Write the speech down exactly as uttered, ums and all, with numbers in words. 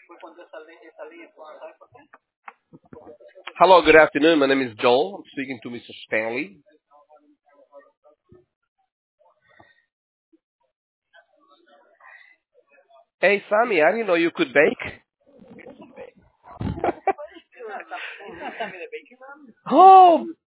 Hello, good afternoon. My name is Joel. I'm speaking to mister Stanley. Hey, Sammy, I didn't know you could bake. Oh,